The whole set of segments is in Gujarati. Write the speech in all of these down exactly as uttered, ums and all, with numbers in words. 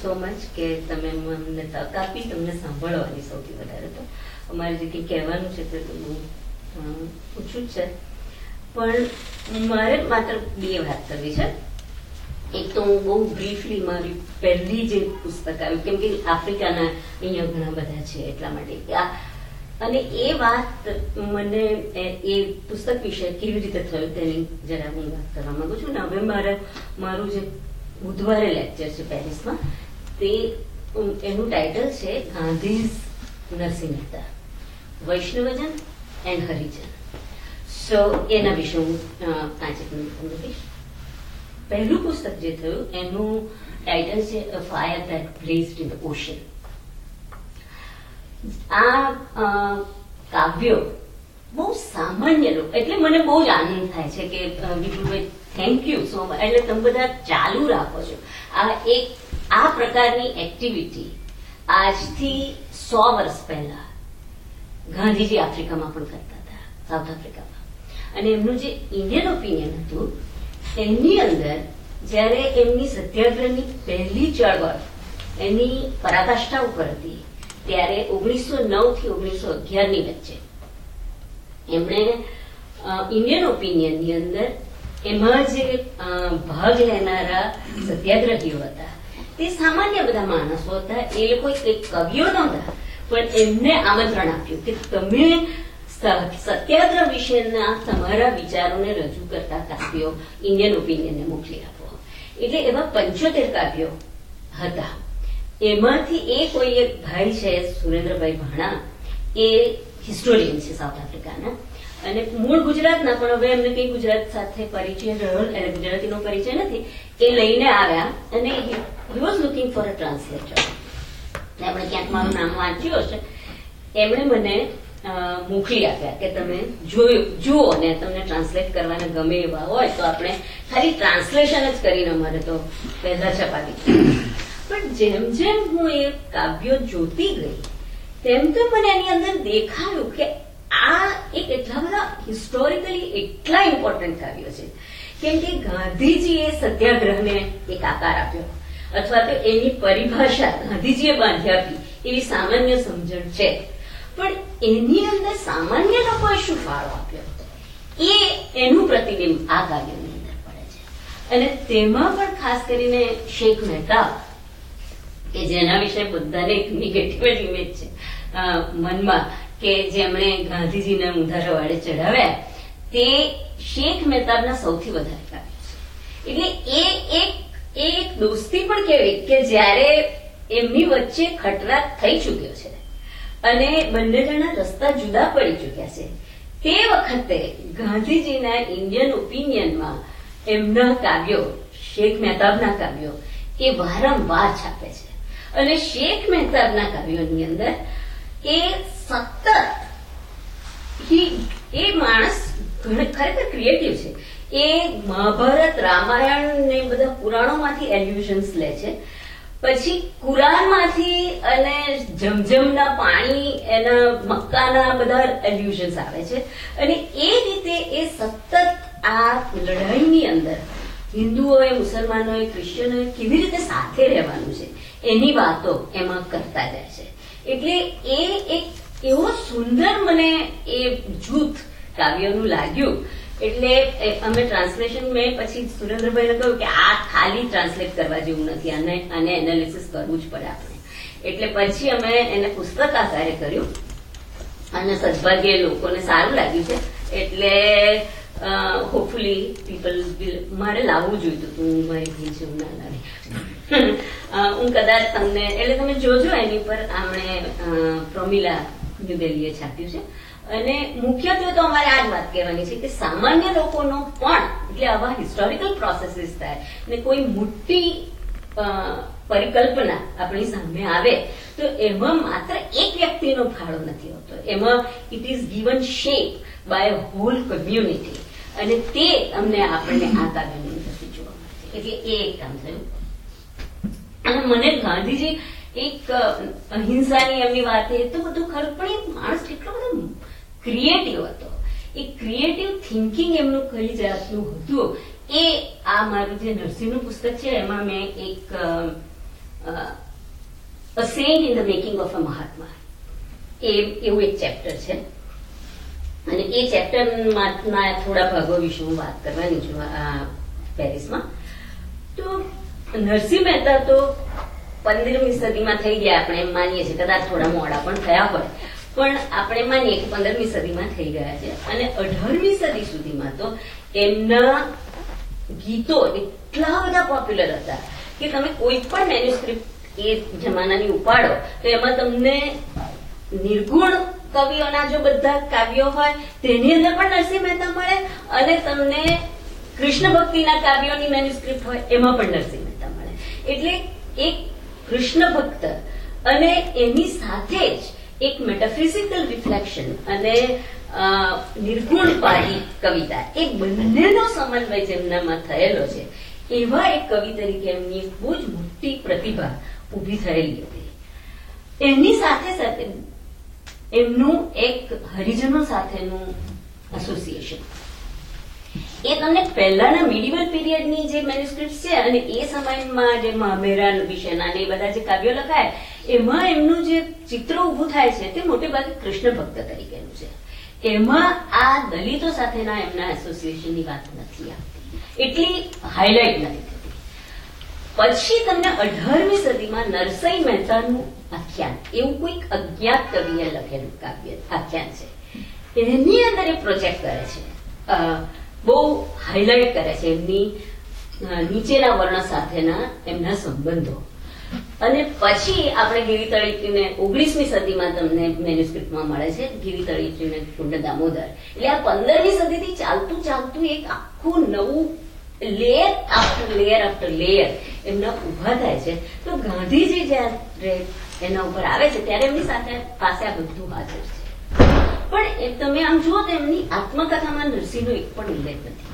સો મચ કે તમે મને તક આપી, તમને સાંભળવાની સૌથી વધારે. તો અમારે જે કંઈ કહેવાનું છે તે બહુ ઓછું જ છે, પણ મારે માત્ર બે વાત કરવી છે. એક તો હું બહુ બ્રીફલી મારી પહેલી જે પુસ્તક આવ્યું, કેમ કે આફ્રિકાના અહીંયા ઘણા બધા છે એટલા માટે, અને એ વાત મને એ પુસ્તક વિશે કેવી રીતે થયું તેની જરા હું વાત કરવા માંગુ છું. ને હવે મારે મારું જે બુધવારે લેક્ચર છે પેરિસમાં, તે એનું ટાઇટલ છે ગાંધીઝ નરસિંહ મહેતા, વૈષ્ણવજન એન્ડ હરિજન. સો એના વિશે હું પાંચેક મિનિટ તમને કહીશ. પહેલું પુસ્તક જે થયું એનું ટાઇટલ છે a fire that blazed in the ocean. આ કાવ્યો બહુ સામાન્ય લોકો, એટલે મને બહુ જ આનંદ થાય છે કે Vipulbhai thank you so much, એટલે તમે બધા ચાલુ રાખો છો આ એક આ પ્રકારની એક્ટિવિટી. આજથી સો વર્ષ પહેલા ગાંધીજી આફ્રિકામાં પણ કરતા હતા, સાઉથ આફ્રિકામાં, અને એમનું જે ઇન્ડિયન ઓપિનિયન હતું એની અંદર જયારે એમની સત્યાગ્રહની પહેલી ચળવળ એની પરાકાષ્ઠા ઉપર હતી, ત્યારે ઓગણીસો નવ થી ઓગણીસો અગિયાર ની વચ્ચે એમણે ઇન્ડિયન ઓપિનિયનની અંદર એમાં જે ભાગ લેનારા સત્યાગ્રહીઓ હતા તે સામાન્ય બધા માણસો હતા. એ લોકો એક કવિઓ નહોતા, પણ એમને આમંત્રણ આપ્યું કે તમે સત્યાગ્રહ વિશેના તમારા વિચારોને રજૂ કરતા કાવ્યો ઇન્ડિયન ઓપિનિયનને મોકલી આપો. એટલે એવા પંચોતેર કાવ્યો હતા. એમાંથી એ કોઈ એક ભાઈ છે સુરેન્દ્રભાઈ ભાણા, એ હિસ્ટોરિયન છે સાઉથ આફ્રિકાના, અને મૂળ ગુજરાતના, પણ હવે એમને કઈ ગુજરાત સાથે પરિચય રહ્યો, એટલે ગુજરાતીનો પરિચય નથી, એ લઈને આવ્યા અને he was looking for a translator. આપણે ક્યાંક મારું નામ વાંચ્યું હશે, એમણે મને મોકલી આપ્યા કે તમે જોયું જુઓ ને તમને ટ્રાન્સલેટ કરવાના ગમે એવા હોય તો આપણે ખાલી ટ્રાન્સલેશન જ કરીને અમારે તો પહેલા છપાવી. પણ જેમ જેમ હું એ કાવ્યો જોતી ગઈ તેમ તેમ મને એની અંદર દેખાયું કે આ એક એટલા બધા હિસ્ટોરિકલી એટલા ઇમ્પોર્ટન્ટ કાવ્યો છે, કેમ કે ગાંધીજીએ સત્યાગ્રહને એક આકાર આપ્યો, અથવા તો એની પરિભાષા ગાંધીજીએ બાંધી આપી એવી સામાન્ય સમજણ છે, પણ એની અંદર સામાન્ય લોકોએ શું ફાળો આપ્યો એ એનું પ્રતિબિંબ આ કાવ્યોની અંદર પડે છે. અને તેમાં પણ ખાસ કરીને શેખ મહેતા, કે જેના વિશે બધાને એક નેગેટિવ ઇમેજ છે મનમાં, કે જેમણે ગાંધીજીને ઊંધા રવાડે ચડાવ્યા, તે શેખ મહેતાબના સૌથી વધારે કાવ્યો છે. એટલે એ એક એક દોસ્તી પણ કેવી કે જયારે એમની વચ્ચે ખટરાટ થઈ ચુક્યો છે અને બંને જણા રસ્તા જુદા પડી ચુક્યા છે, તે વખતે ગાંધીજીના ઇન્ડિયન ઓપિનિયનમાં એમના કાવ્યો, શેખ મહેતાબના કાવ્યો એ વારંવાર છાપે છે. અને શેખ મહેતાબના કાવ્યોની અંદર એ સતત એ માણસ ખરેખર ક્રિએટિવ છે. એ મહાભારત, રામાયણ ને બધા પુરાણોમાંથી એલ્યુશન્સ લે છે, પછી કુરાનમાંથી અને જમજમના પાણી, એના મક્કાના બધા એલ્યુશન્સ આવે છે, અને એ રીતે એ સતત આ લડાઈની અંદર હિન્દુઓએ, મુસલમાનોએ, ક્રિશ્ચિયનોએ કેવી રીતે સાથે રહેવાનું છે એની વાતો એમાં કરતા જાય છે. એટલે એ એક એવો સુંદર મને એ જૂથ કાવ્યોનું લાગ્યું. એટલે અમે ટ્રાન્સલેશન મેં પછી સુરેન્દ્રભાઈને કહ્યું કે આ ખાલી ટ્રાન્સલેટ કરવા જેવું નથી, આને આને એનાલિસિસ કરવું જ પડે આપણે. એટલે પછી અમે એને પુસ્તક આકારે કર્યું અને સદભાગ્યે લોકોને સારું લાગ્યું છે. એટલે હોપફુલી પીપલ મારે લાવવું જોઈતું હતું, હું મારી ભી જેવું ના લાવી. હું કદાચ તમને, એટલે તમે જોજો એની પર આમણે પ્રોમિલા ન્યુડેલીએ છાપ્યું છે. અને મુખ્યત્વે તો અમારે આ જ વાત કહેવાની છે કે સામાન્ય લોકોનો પણ, એટલે આવા હિસ્ટોરિકલ પ્રોસેસીસ થાય ને કોઈ મોટી પરિકલ્પના આપણી સામે આવે તો એમાં માત્ર એક વ્યક્તિનો ફાળો નથી હોતો, એમાં it is given shape by whole community, અને તે અમને આપણને આ કાવ્યની અંદરથી જોવા મળે છે. એટલે એ એક કામ થયું. અને મને ગાંધીજી એક અહિંસાની એમની વાત, એ તો બધું ખરું, પણ એ માણસ કેટલો બધો ક્રિએટિવ હતો. એ ક્રિએટિવ થિંકિંગ એમનું કઈ જાતનું હતું એ આ મારું જે નરસિંહનું પુસ્તક છે એમાં મેં એક a saint in the making of a Mahatma એ એવું એક ચેપ્ટર છે અને એ ચેપ્ટરના થોડા ભાગો વિશે હું વાત કરવાની છું આ પેરિસમાં. તો નરસિંહ મહેતા તો પંદરમી સદીમાં થઈ ગયા, આપણે એમ માનીએ છીએ, કદાચ થોડા મોડા પણ થયા હોય, પણ આપણે માનીએ કે પંદરમી સદીમાં થઈ ગયા છે. અને અઢારમી સદી સુધીમાં તો એમના ગીતો એટલા બધા પોપ્યુલર હતા કે તમે કોઈ પણ મેન્યુસ્ક્રિપ્ટ એ જમાનાની ઉપાડો તો એમાં તમને નિર્ગુણ કવિઓના જો બધા કાવ્યો હોય તેની અંદર પણ નરસિંહ મહેતા મળે, અને તમને કૃષ્ણ ભક્તિના કાવ્યોની મેન્યુસ્ક્રિપ્ટ હોય એમાં પણ નરસિંહ મહેતા મળે. એટલે એક કૃષ્ણ ભક્ત અને એની સાથે જ એક મેટાફિઝિકલ રિફ્લેક્શન અને નિર્ગુણવાળી કવિતા, એ બંનેનો સમન્વય જેમનામાં થયેલો છે, એવા એક કવિ તરીકે એમની બહુ જ મોટી પ્રતિભા ઉભી થયેલી હતી. એની સાથે સાથે એમનું એક હરિજનો સાથેનું એસોસિએશન, એ તમને પહેલાના મિડિવલ પીરિયડની જે મેન્યુસ્ક્રિપ્ટ છે અને એ સમયમાં જે મહામેરા વિશેના ને એ બધા જે કાવ્યો લખાય એમાં એમનું જે ચિત્ર ઉભું થાય છે તે મોટે ભાગે કૃષ્ણ ભક્ત તરીકેનું છે. એમાં આ દલિતો સાથેના એમના એસોસિએશનની વાત નથી આવતી, એટલી હાઇલાઇટ નથી થતી. પછી તમને અઢારમી સદીમાં નરસિંહ મહેતાનું આખ્યાન, એવું કોઈક અજ્ઞાત કવિએ લખેલું કાવ્ય આખ્યાન છે, એની અંદર એ પ્રોજેક્ટ કરે છે, બહુ હાઇલાઇટ કરે છે એમની નીચેના વર્ણ સાથેના એમના સંબંધો. અને પછી આપણે ગિરી તળીટીને ઓગણીસમી સદીમાં તમને મેન્યુસ્ક્રિપ્ટમાં મળે છે, ગિરી તળીટીને કુંડ દામોદર. એટલે આ પંદરમી સદીથી ચાલતું ચાલતું એક આખું નવું layer after layer after layer એમના ઉભા થાય છે. તો ગાંધીજી જયારે એના ઉપર આવે છે ત્યારે એમની સાથે પાસે આ બધું હાજર છે. પણ એ તમે આમ જુઓ તો એમની આત્મકથામાં નરસિંહનો એક પણ ઉલ્લેખ નથી.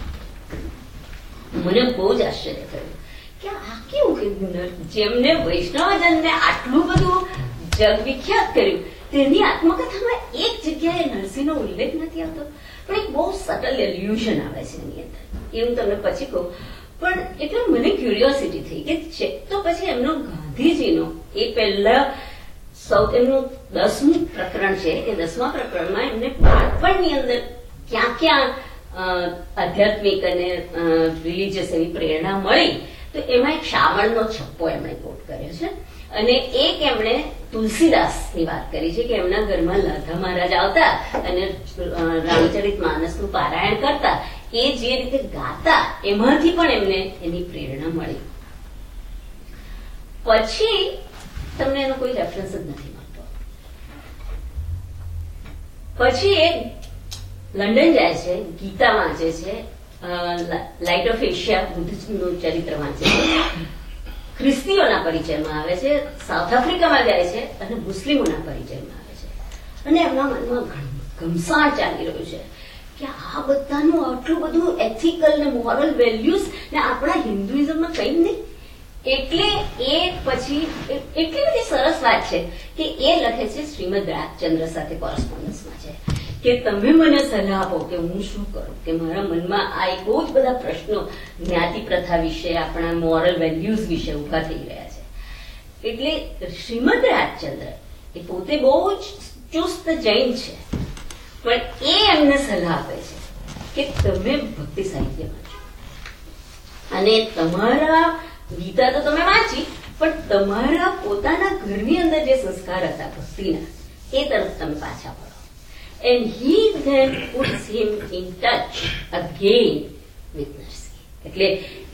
મને બહુ જ આશ્ચર્ય થયું કે આ કેવું કે જેમને વૈષ્ણવજનને આટલું બધું જગવિખ્યાત કર્યું તેની આત્મકથામાં એક જગ્યાએ નરસિંહનો ઉલ્લેખ નથી આવતો. પણ એક બહુ સટલ એલ્યુઝન આવે છે એની અંદર, એ હું તમને પછી કહું. પણ એટલે મને ક્યુરિયોસિટી થઈ કે તો પછી એમનો ગાંધીજીનો એ પહેલા સૌ એમનું દસમું પ્રકરણ છે, એ દસમા પ્રકરણમાં એમને બાળપણની અંદર ક્યાં ક્યાં આધ્યાત્મિક અને રિલિજિયસ એવી પ્રેરણા મળી, તો એમાં એક શ્રાવણનો છપ્પો એમણે કોટ કર્યો છે. અને એક એમણે તુલસીદાસની વાત કરી છે કે એમના ઘરમાં લાધા મહારાજ આવતા અને રામચરિત માનસનું પારાયણ કરતા, એ જે રીતે ગાતા એમાંથી પણ એમને એની પ્રેરણા મળી. પછી તમને એનો કોઈ રેફરન્સ જ નથી મળતો. પછી એ લંડન જાય છે, ગીતા વાંચે છે, લાઇટ ઓફ એશિયા બુદ્ધનું ચરિત્ર વાંચે છે, ખ્રિસ્તીઓના પરિચયમાં આવે છે, સાઉથ આફ્રિકામાં જાય છે અને મુસ્લિમોના પરિચયમાં આવે છે. અને એમના મનમાં ઘમસાણ ચાલી રહ્યું છે કે આ બધાનું આટલું બધું એથિકલ ને મોરલ વેલ્યુઝ ને આપણા હિન્દુઇઝમમાં કઈ નહીં. એટલે એ પછી એટલી બધી સરસ વાત છે કે એ લખે છે, શ્રીમદ રાજચંદ્ર સાથે કોરસ્પોન્ડન્સમાં છે કે તમે મને સલાહ આપો કે હું શું કરું, કે મારા મનમાં આ એક બહુ જ બધા પ્રશ્નો જ્ઞાતિ પ્રથા વિશે, આપણા મોરલ વેલ્યુઝ વિશે ઉભા થઈ રહ્યા છે. એટલે શ્રીમદ રાજચંદ્ર એ પોતે બહુ જ ચુસ્ત જૈન છે, પણ એ એમને સલાહ આપે છે કે તમે ભક્તિ સાહિત્ય વાંચો અને તમારા ગીતા તો તમે વાંચી, પણ તમારા પોતાના ઘરની અંદર જે સંસ્કાર હતા ભક્તિના, એ તરફ તમે પાછા પડો. And he then puts him in touch again with Narsi. એટલે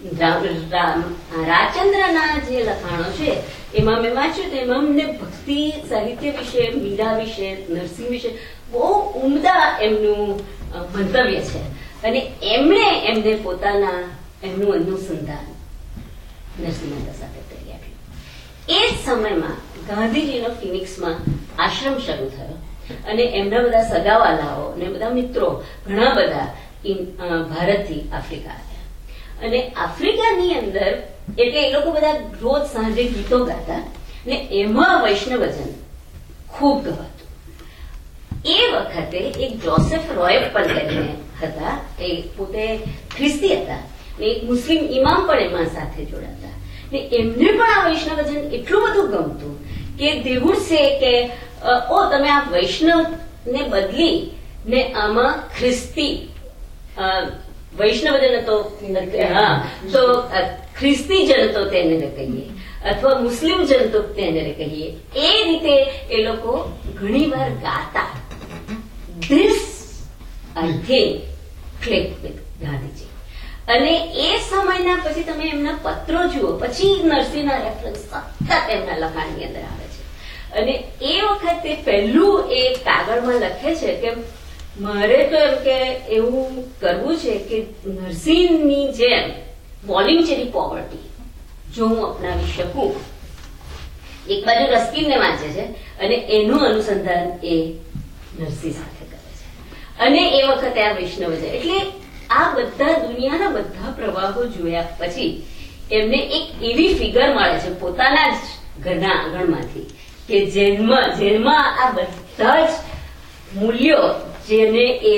રાજચંદ્રના જે લખાણો છે એમાં મેં વાંચ્યું તો એમાં અમને ભક્તિ સાહિત્ય વિશે, મીરા વિશે, નરસિંહ વિશે બહુ ઉમદા એમનું મંતવ્ય છે. અને એમણે એમને પોતાના એમનું અનુસંધાન નરસિંહ મહેતા સાથે કરી આપ્યું. એ જ સમયમાં ગાંધીજીનો ફિનિક્સમાં આશ્રમ શરૂ થયો અને એમના બધા સગાવાલાઓ અને બધા મિત્રો ઘણા બધા ભારતથી આફ્રિકા આવ્યા. અને આફ્રિકાની અંદર એટલે એ લોકો બધા રોજ સાંજે ગીતો ગાતા ને એમાં વૈષ્ણવજન ખૂબ ગવાતું. એ વખતે એક જોસેફ રોયપન કરીને હતા, એ પોતે ખ્રિસ્તી હતા ને એક મુસ્લિમ ઇમામ પણ એમાં સાથે જોડાતા. ને એમને પણ આ વૈષ્ણવજન એટલું બધું ગમતું કે દે વુડ સે કે ઓ તમે આ વૈષ્ણવ ને બદલી ને આમાં ખ્રિસ્તી વૈષ્ણવજન તો હા તો ખ્રિસ્તી જન તો તેને કહીએ અથવા મુસ્લિમ જન તો તેને કહીએ એ રીતે એ લોકો ઘણી વાર ગાતા. This I think click with Gandhiji. અને એ સમયના પછી તમે એમના પત્રો જુઓ, પછી નરસિંહના રેફરન્સ સતત એમના લખાણની અંદર આવે છે. અને એ વખતે પહેલું એ કાગળમાં લખે છે કે મારે તો એમ કે એવું કરવું છે કે નરસિંહની જેમ વોલેન્ટરી પોવર્ટી જો હું અપનાવી શકું. એક બાજુ રસ્કિનને વાંચે છે અને એનું અનુસંધાન એ નરસિંહ સાથે કરે છે. અને એ વખતે આ વૈષ્ણવ છે એટલે આ બધા દુનિયાના બધા પ્રવાહો જોયા પછી એમને એક એવી ફિગર મળે છે પોતાના જ ઘરના આંગણમાંથી કે જેમાં જેમાં આ બધા જ મૂલ્યો જેને એ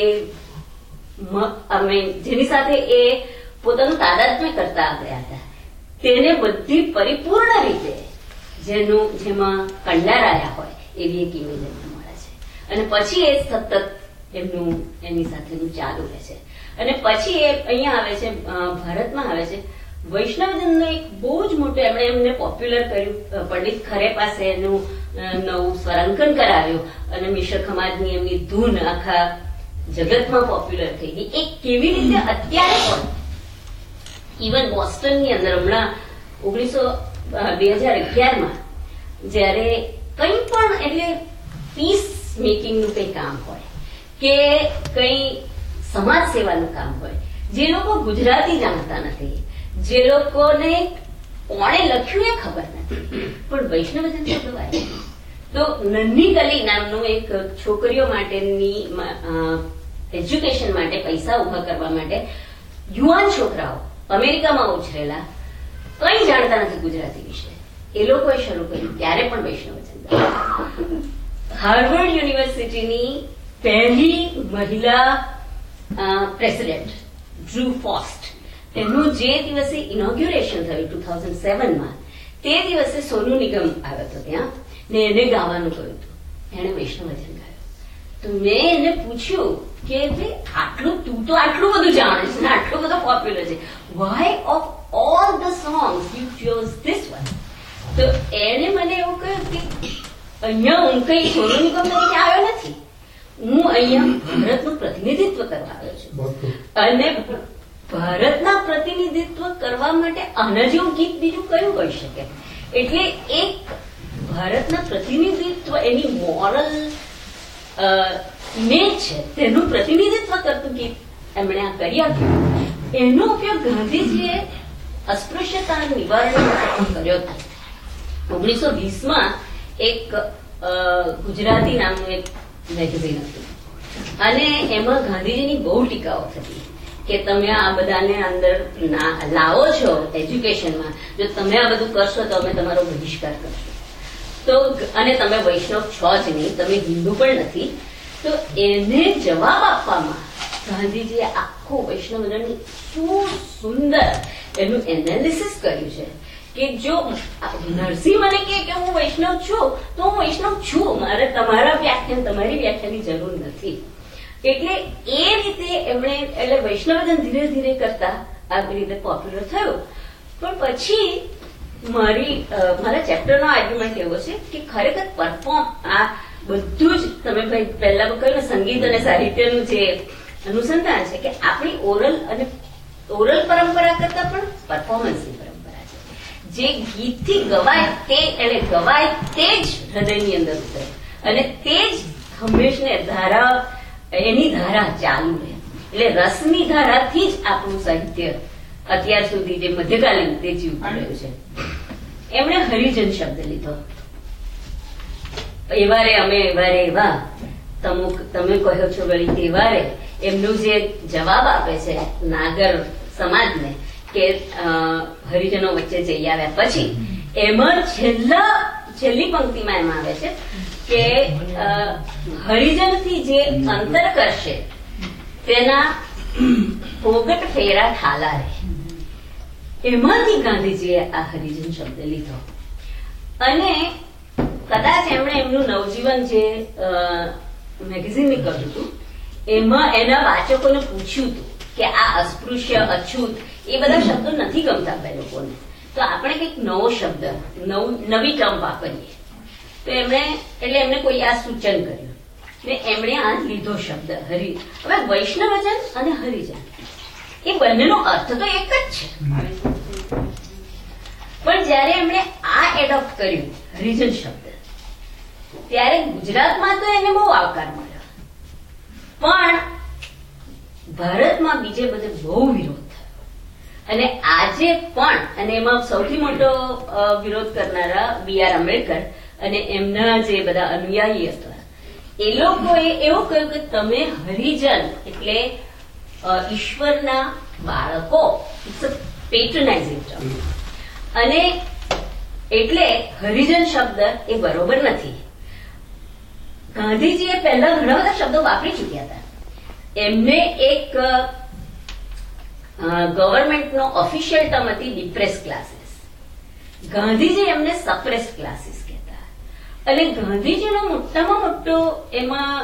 જેની સાથે એ પોતાનું તાદાત્મ્ય કરતા આવ્યા હતા તેને બધી પરિપૂર્ણ રીતે જેનું જેમાં કંડારાયા હોય એવી એક ઇમેજ એમને મળે છે. અને પછી એ સતત એમનું એની સાથેનું ચાલુ રહે છે. અને પછી એ અહીંયા આવે છે ભારતમાં આવે છે વૈષ્ણવજનનો એક બહુ જ મોટો એમણે એમને પોપ્યુલર કર્યું. પંડિત ખરે પાસે એનું નવું સ્વરાંકન કરાવ્યું અને મિશ્ર ખમાજની એમની ધૂન આખા જગતમાં પોપ્યુલર થઈ ગઈ. એ કેવી રીતે અત્યારે પણ ઇવન બોસ્ટનની અંદર હમણાં ઓગણીસો બે હજાર અગિયારમાં જયારે કંઈ પણ એટલે પીસ મેકિંગનું કંઈ કામ હોય કે કંઈ સમાજ સેવાનું કામ હોય, જે લોકો ગુજરાતી જાણતા નથી, જે લોકોને કોણે લખ્યું એ ખબર નથી, પણ વૈષ્ણવજન શબ્દ વાંચે તો નન્હી કલી નામનું એક છોકરીઓ માટેની એજ્યુકેશન માટે પૈસા ઉભા કરવા માટે યુવાન છોકરાઓ અમેરિકામાં ઉછરેલા કંઈ જાણતા નથી ગુજરાતી વિશે, એ લોકોએ શરૂ કર્યું ત્યારે પણ વૈષ્ણવજન. હાર્વર્ડ યુનિવર્સિટીની પહેલી મહિલા પ્રેસિડેન્ટ ડ્રુ ફોસ્ટ એનું જે દિવસે ઇનોગ્યુરેશન થયું ટુ થાઉઝન્ડ સેવનમાં તે દિવસે સોનુ નિગમ આવ્યો હતો ત્યાં ને એને ગાવાનું કહ્યું હતું. એને વૈષ્ણવજન ગાયું તો મેં એને પૂછ્યું કે ભાઈ આટલું તું તો આટલું બધું જાણે છે ને આટલું બધું પોપ્યુલર છે, why of all the songs you chose this one? તો એને મને એવું કહ્યું કે અહીંયા હું કઈ સોનુ નિગમ તરીકે આવ્યો નથી, હું અહીંયા ભારતનું પ્રતિનિધિત્વ કરવા આવ્યો છું. અને ભારતના પ્રતિનિધિત્વ કરવા માટે આના જેવું ગીત બીજું કયું હોઈ શકે? એટલે એક ભારતના પ્રતિનિધિત્વ એની મોરલ ઇમેજ છે તેનું પ્રતિનિધિત્વ કરતું ગીત એમણે આ કરી આપ્યું. એનો ઉપયોગ ગાંધીજીએ અસ્પૃશ્યતા નિવારણ માટે કર્યો હતો. ઓગણીસો વીસમાં એક ગુજરાતી નામનું એક મેગેઝિન હતું અને એમાં ગાંધીજીની બહુ ટીકાઓ થતી કે તમે આ બધાને અંદર લાવો છો એજ્યુકેશનમાં, જો તમે આ બધું કરશો તો અમે તમારો બહિષ્કાર કરશો, તો અને તમે વૈષ્ણવ છો જ નહીં, તમે હિન્દુ પણ નથી. તો એને જવાબ આપવામાં ગાંધીજીએ આખું વૈષ્ણવજનનું શું સુંદર એનું એનાલિસિસ કર્યું છે કે જો નરસિંહ મને કહે કે હું વૈષ્ણવ છું તો હું વૈષ્ણવ છું, મારે તમારા વ્યાખ્યાન તમારી વ્યાખ્યાની જરૂર નથી. એટલે એ રીતે એમણે એટલે વૈષ્ણવજન ધીરે ધીરે કરતા આવી રીતે પોપ્યુલર થયું. પણ પછી મારી મારા ચેપ્ટરનો આર્ગ્યુમેન્ટ એવો છે કે ખરેખર પરફોર્મ આ બધું જ તમે ભાઈ પહેલા કહ્યું ને સંગીત અને સાહિત્યનું જે અનુસંધાન છે કે આપણી ઓરલ અને ઓરલ પરંપરા કરતા પણ પરફોર્મન્સની પરંપરા છે. જે ગીતથી ગવાય તે એને ગવાય તે જ હૃદયની અંદર ઉતરે અને તે જ હંમેશને ધારા એની ધારા ચાલુ રહે. એટલે રસની ધારાથી જ આપણું સાહિત્ય અત્યાર સુધી જે મધ્યકાલીન તે જીવતું રહ્યું છે. એમણે હરિજન શબ્દ લીધો. એવારે અમે એવારે એવા તમે કહો છો વળી તેવારે એમનું જે જવાબ આપે છે નાગર સમાજને કે હરિજનો વચ્ચે જઈ આવ્યા પછી એમાં છેલ્લા છેલ્લી પંક્તિમાં એમ આવે છે કે હરિજનથી જે અંતર કરશે તેના પોગટ ફેરા ઠાલા રહે. એમાંથી ગાંધીજીએ આ હરિજન શબ્દ લીધો અને કદાચ એમણે એમનું નવજીવન જે મેગેઝિન નીકળ્યું હતું એમાં એના વાચકોને પૂછ્યું હતું કે આ અસ્પૃશ્ય, અછૂત એ બધા શબ્દો નથી ગમતા બે લોકોને, તો આપણે કંઈક નવો શબ્દ, નવી ટર્મ વાપરીએ. તો એમણે એટલે એમને કોઈ આ સૂચન કર્યું ને એમણે આ લીધો શબ્દ હરિ. હવે વૈષ્ણવજન અને હરિજન એ બંનેનો અર્થ તો એક જ છે, પણ જયારે એમણે આ એડોપ્ટ કર્યું હરિજન શબ્દ ત્યારે ગુજરાતમાં તો એને બહુ આવકાર મળ્યો, પણ ભારતમાં બીજે બધે બહુ વિરોધ થયો. અને આજે પણ, અને એમાં સૌથી મોટો વિરોધ કરનારા બી આર આંબેડકર અને એમના જે બધા અનુયાયી હતા એ લોકોએ એવું કહ્યું કે તમે હરિજન એટલે ઈશ્વરના બાળકો, ઇટ્સ અ પેટ્રનાઇઝિંગ ટર્મ, અને એટલે હરિજન શબ્દ એ બરોબર નથી. ગાંધીજીએ પહેલા ઘણા બધા શબ્દો વાપરી ચૂક્યા હતા. એમને એક ગવર્મેન્ટનો ઓફિશિયલ ટર્મ હતી ડિપ્રેસ ક્લાસીસ, ગાંધીજી એમને સપ્રેસ ક્લાસીસ કહેતા. અને ગાંધીજીનો મોટામાં મોટો એમાં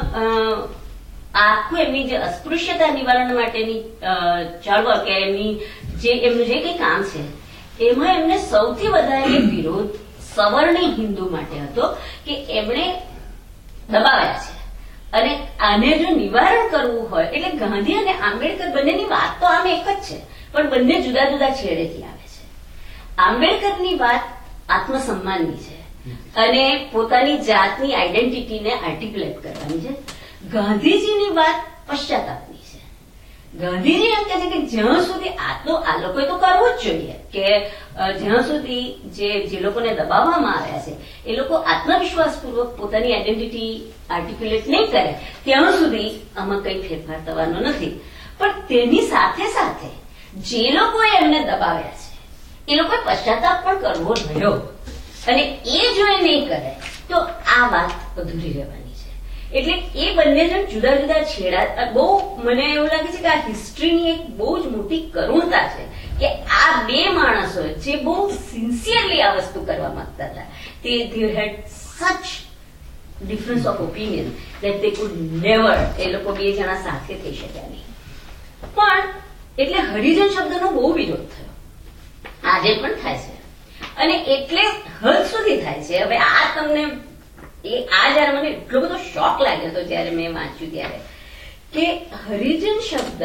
આખું એમની જે અસ્પૃશ્યતા નિવારણ માટેની ચળવળ કે એમની જે એમનું જે કંઈ કામ છે એમાં એમને સૌથી વધારે વિરોધ સવર્ણી હિન્દુ માટે હતો કે એમણે દબાવ્યા છે. અને આને જો નિવારણ કરવું હોય એટલે ગાંધી અને આંબેડકર બંનેની વાત તો આમ એક જ છે, પણ બંને જુદા જુદા છેડેથી આવે છે. આંબેડકરની વાત આત્મસન્માનની છે અને પોતાની જાતની આઈડેન્ટિટીને આર્ટિક્યુલેટ કરવાની છે. ગાંધીજીની વાત પશ્ચાતાપની છે. ગાંધીજી એમ કહે છે કે જ્યાં સુધી આ તો આ લોકોએ તો કરવું જ જોઈએ કે જ્યાં સુધી જે જે લોકોને દબાવવામાં આવ્યા છે એ લોકો આત્મવિશ્વાસપૂર્વક પોતાની આઈડેન્ટિટી આર્ટિક્યુલેટ નહીં કરે ત્યાં સુધી આમાં કંઈ ફેરફાર થવાનો નથી. પણ તેની સાથે સાથે જે લોકોએ એમને દબાવ્યા છે એ લોકોએ પશ્ચાતાપ પણ કરવો રહ્યો, અને એ જો એ નહીં કરે તો આ વાત અધૂરી રહેવાની. એટલે એ બંને જણ જુદા જુદા છેડા. બહુ મને એવું લાગે છે કે આ હિસ્ટ્રીની એક બહુ જ મોટી કરુણતા છે કે આ બે માણસો જે બહુ સિન્સિયરલી આ વસ્તુ કરવા માંગતા હતા તે they had such difference of opinion that they could never, એ લોકો બે જણા સાથે થઈ શક્યા નહીં. પણ એટલે હરિજન શબ્દનો બહુ વિરોધ થયો, આજે પણ થાય છે, અને એટલે હદ સુધી થાય છે. હવે આ તમને એ આ જયારે મને એટલો બધો શોક લાગ્યો હતો જયારે મેં વાંચ્યું ત્યારે કે હરિજન શબ્દ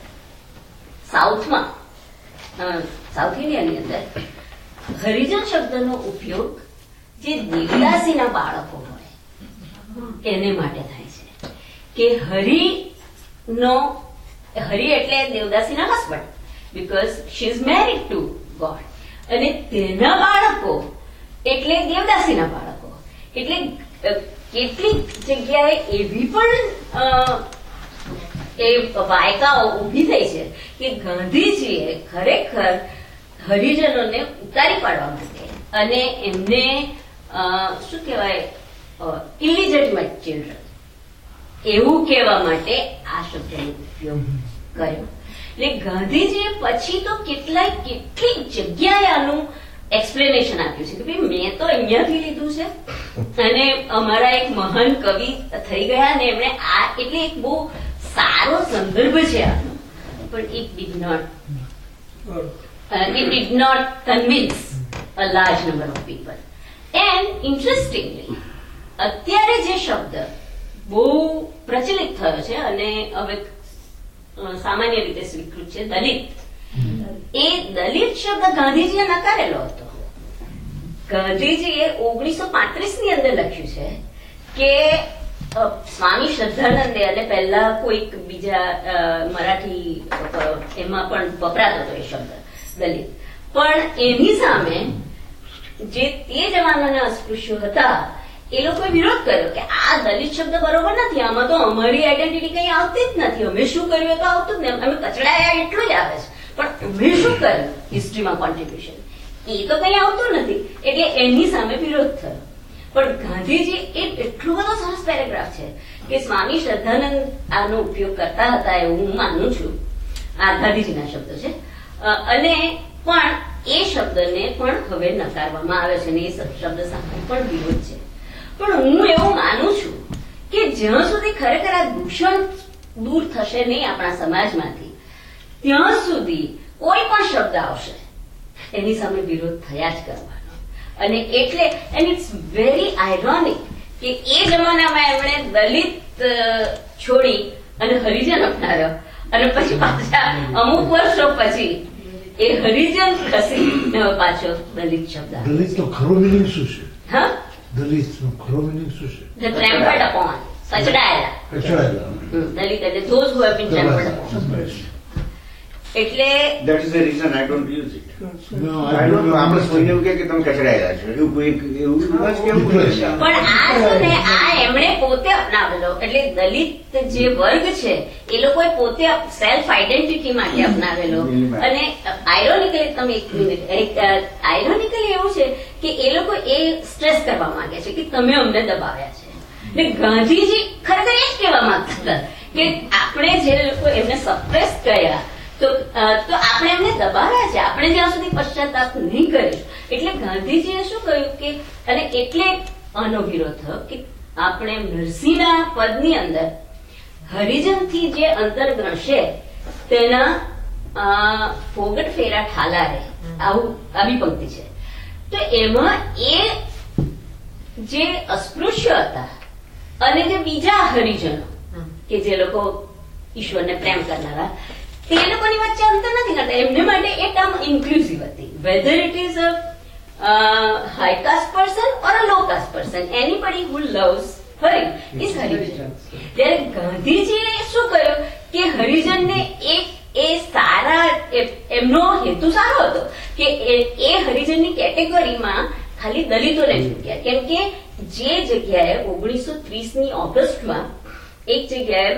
સાઉથમાં, સાઉથ ઇન્ડિયાની અંદર હરિજન શબ્દનો ઉપયોગ જે દેવદાસીના બાળકો હોય એને માટે થાય છે કે હરિનો, હરિ એટલે દેવદાસીના husband, because she is married to God, અને તેના બાળકો એટલે દેવદાસીના બાળકો. એટલે કેટલીક જગ્યાએ એવી પણ એ વાયકાઓ ઉભી થઈ છે કે ગાંધીજીએ ખરેખર હરિજનોને ઉતારી પાડવા માટે અને એમને શું કહેવાય ઇલિજિટિમેટ ચિલ્ડ્રન એવું કહેવા માટે આ શબ્દનો ઉપયોગ કર્યો. એટલે ગાંધીજીએ પછી તો કેટલાય કેટલીક જગ્યાએ આનું એક્સપ્લેનેશન આપ્યું છે કે ભાઈ મેં તો અહીંયાથી લીધું છે અને અમારા એક મહાન કવિ થઈ ગયા અને એમણે આ એટલે એક બહુ સારો સંદર્ભ છે આનો, પણ it did not it did not convince a large number of people. And interestingly અત્યારે જે શબ્દ બહુ પ્રચલિત થયો છે અને હવે સામાન્ય રીતે સ્વીકૃત છે, દલિત, એ દલિત શબ્દ ગાંધીજીએ નકારેલો હતો. ગાંધીજીએ ઓગણીસો પાંત્રીસ ની અંદર લખ્યું છે કે સ્વામી શ્રદ્ધાનંદે અને પહેલા કોઈક બીજા મરાઠી એમાં પણ વપરાતો હતો એ શબ્દ દલિત, પણ એની સામે જે તે જમાનાના અસ્પૃશ્યો હતા એ લોકોએ વિરોધ કર્યો કે આ દલિત શબ્દ બરોબર નથી, આમાં તો અમારી આઈડેન્ટિટી કઈ આવતી જ નથી, અમે શું કર્યું તો આવતું જ નહીં, અમે કચડાયા એટલું જ આવે છે, પણ અમે શું કર્યું હિસ્ટ્રીમાં કોન્ટ્રીબ્યુશન એ તો કઈ આવતું નથી. એટલે એની સામે વિરોધ થયો. પણ ગાંધીજી એ એટલો બધો સરસ પેરેગ્રાફ છે કે સ્વામી શ્રદ્ધાનંદ આનો ઉપયોગ કરતા હતા એવું હું માનું છું. આ ગાંધીજીના શબ્દો છે. અને પણ એ શબ્દને પણ હવે નકારવામાં આવે છે અને એ શબ્દ સામે પણ વિરોધ છે. પણ હું એવું માનું છું કે જ્યાં સુધી ખરેખર આ દૂષણ દૂર થશે નહીં આપણા સમાજમાંથી ત્યાં સુધી કોઈ પણ શબ્દ આવશે એની સામે વિરોધ થયા જ કરવાનો. અને એટલે એન્ડ ઇટ્સ વેરી આયરોનિક કે એ જમાનામાં એમણે દલિત છોડી અને હરિજન અપનાવ્યો અને પછી પાછા અમુક વર્ષો પછી એ હરિજન ખસી પાછો દલિત શબ્દ. દલિત નો ખરો મિનિંગ શું છે? હા, દલિત નો ખરો મિનિંગ શું છે? The trampled upon, કચડાયેલા. કચડાયેલા. દલિત એટલે those who have been trampled upon. એટલે That is the reason I don't use it. No, I don't know. આપણે કોઈને એવું કહે કે તમે કચડાયેલા છો એવું કોઈ એવું બસ કેવું પણ આ છે ને આ એમણે પોતે અપનાવેલો એટલે દલિત જે વર્ગ છે એ લોકોએ પોતે સેલ્ફ આઈડેન્ટિટી માટે અપનાવેલો. અને આયરોનિકલી તમે એક મિનિટ આયરોનિકલી એવું છે કે એ લોકો એ સ્ટ્રેસ કરવા માંગે છે કે તમે અમને દબાવ્યા છે. એટલે ગાંધીજી ખરેખર એ જ કહેવા માંગતા હતા કે આપણે જે લોકો એમને સપ્રેસ કર્યા તો તો આપણે એમને દબાવ્યા છે, આપણે જ્યાં સુધી પશ્ચાતાપ નહીં કરીશું. એટલે ગાંધીજીએ શું કહ્યું કે અને એટલે આનો વિરોધ થયો કે આપણે નરસિંહના પદની અંદર હરિજનથી જે અંતર ગણશે તેના ફોગટ ફેરા ઠાલારે આવું આવી પંક્તિ છે. તો એમાં એ જે અસ્પૃશ્ય હતા અને જે બીજા હરિજનો કે જે લોકો ઈશ્વરને પ્રેમ કરનારા તે લોકોની વચ્ચે અંતર નથી કરતા. એમને માટે એ ટર્મ ઇન્ક્લુઝિવ હતી. Whether it is a high caste person or a low caste person, anybody who loves Hari is Harijan. ત્યારે ગાંધીજીએ શું કહ્યું કે હરિજનને એક એ સારા એમનો હેતુ સારો હતો કે એ હરિજનની કેટેગરીમાં ખાલી દલિતોને જ મૂક્યા. કેમ કે જે જગ્યાએ ઓગણીસો ત્રીસની ઓગસ્ટમાં એક જગ્યાએ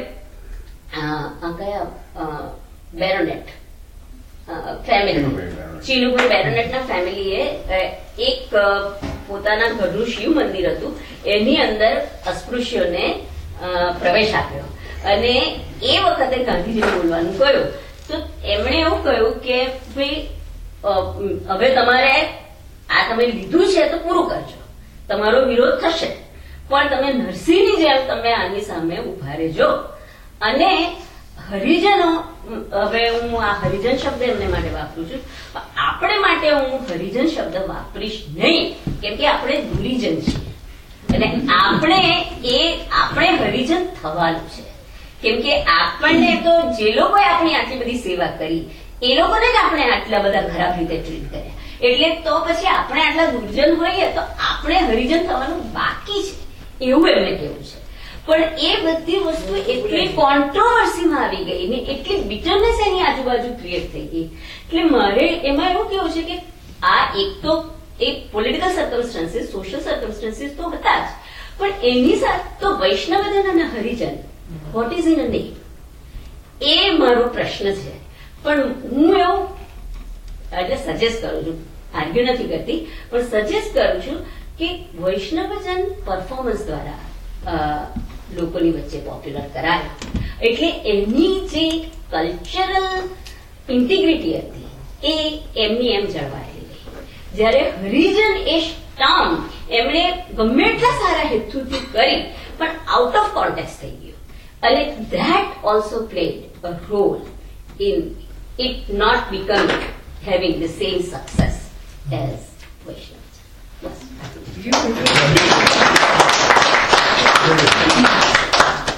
કયા બેરોનેટ ફેમિલી ચીનુભાઈ બેરોનેટના ફેમિલીએ એક પોતાના ઘરનું શિવ મંદિર હતું એની અંદર અસ્પૃશ્યોને પ્રવેશ આપ્યો અને એ વખતે ગાંધીજીને બોલવાનું કહ્યું. તો એમણે એવું કહ્યું કે ભાઈ હવે તમારે આ તમે લીધું છે તો પૂરું કરજો, તમારો વિરોધ થશે પણ તમે નરસિંહની જેમ તમે આની સામે ઉભા રહેજો. અને હરિજનો, હવે હું આ હરિજન શબ્દ એમને માટે વાપરું છું, આપણે માટે હું હરિજન શબ્દ વાપરીશ નહીં કેમ કે આપણે દુરીજન છીએ અને આપણે એ આપણે હરિજન થવાનું છે. કેમ કે આપણને તો જે લોકોએ આપણી આટલી બધી સેવા કરી એ લોકોને જ આપણે આટલા બધા ખરાબ રીતે ટ્રીટ કર્યા. એટલે તો પછી આપણે આટલા દુર્જન હોઈએ તો આપણે હરિજન થવાનું બાકી છે એવું એમને કેવું છે. પણ એ બધી વસ્તુ એટલી કોન્ટ્રોવર્સીમાં આવી ગઈ ને એટલી બિટરનેસ એની આજુબાજુ ક્રિએટ થઈ ગઈ. એટલે મારે એમાં એવું કેવું છે કે આ એક તો એ પોલિટિકલ સર્કમસ્ટન્સીસ, સોશિયલ સર્કમસ્ટન્સીસ તો હતા જ, પણ એની સાથે તો વૈષ્ણવજન અને Harijan what is in a name એ મારો પ્રશ્ન છે. પણ હું એવું એટલે સજેસ્ટ કરું છું, આર્ગ્યુ નથી કરતી, પણ સજેસ્ટ કરું છું કે વૈષ્ણવજન પરફોર્મન્સ દ્વારા લોકોની વચ્ચે પોપ્યુલર કરાય એટલે એની જે કલ્ચરલ ઇન્ટિગ્રિટી હતી એ એમની એમ જળવાયેલી રહી. જયારે હરિજન એ ટર્મ એમણે ગમે એટલા સારા હેતુથી કરી પણ આઉટ ઓફ કોન્ટેક્સ્ટ થઈ ગયું અને that also played a role in it not becoming having the same success as Vaishnav.